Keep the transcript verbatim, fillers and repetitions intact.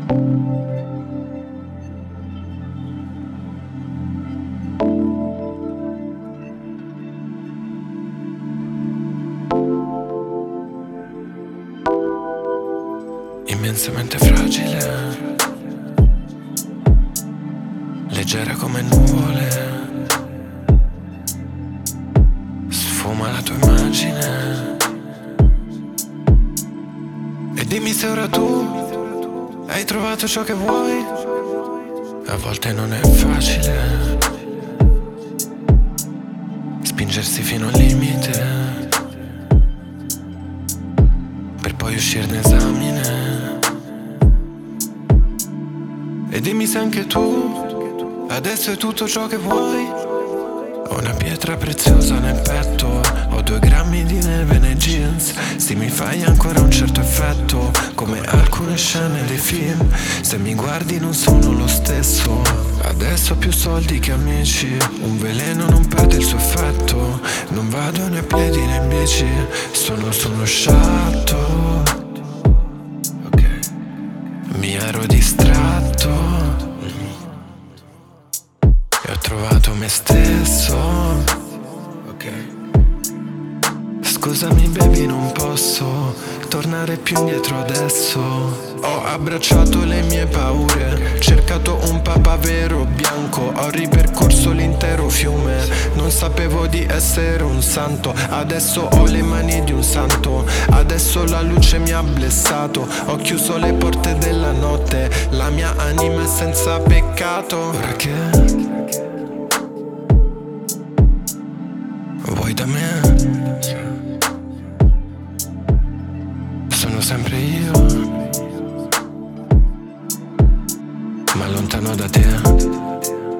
Immensamente fragile, leggera come nuvole, sfuma la tua immagine. E dimmi se ora tu hai trovato ciò che vuoi. A volte non è facile spingersi fino al limite per poi uscirne esamine. E dimmi se anche tu adesso è tutto ciò che vuoi. Ho una pietra preziosa nel petto, ho due grammi di neve nei jeans. Se mi fai ancora un certo effetto, come alcune scene dei film. Se mi guardi non sono lo stesso. Adesso ho più soldi che amici, un veleno non perde il suo effetto. Non vado né a piedi né in bici, sono su uno sciatto. Ok, mi ero distratto e ho trovato me stesso. Ok, scusami baby, non posso tornare più indietro adesso. Ho abbracciato le mie paure, cercato un papavero bianco, ho ripercorso l'intero fiume. Non sapevo di essere un santo, adesso ho le mani di un santo. Adesso la luce mi ha blessato, ho chiuso le porte della notte. La mia anima è senza peccato. Ora che vuoi da me? Sono sempre io, ma lontano da te.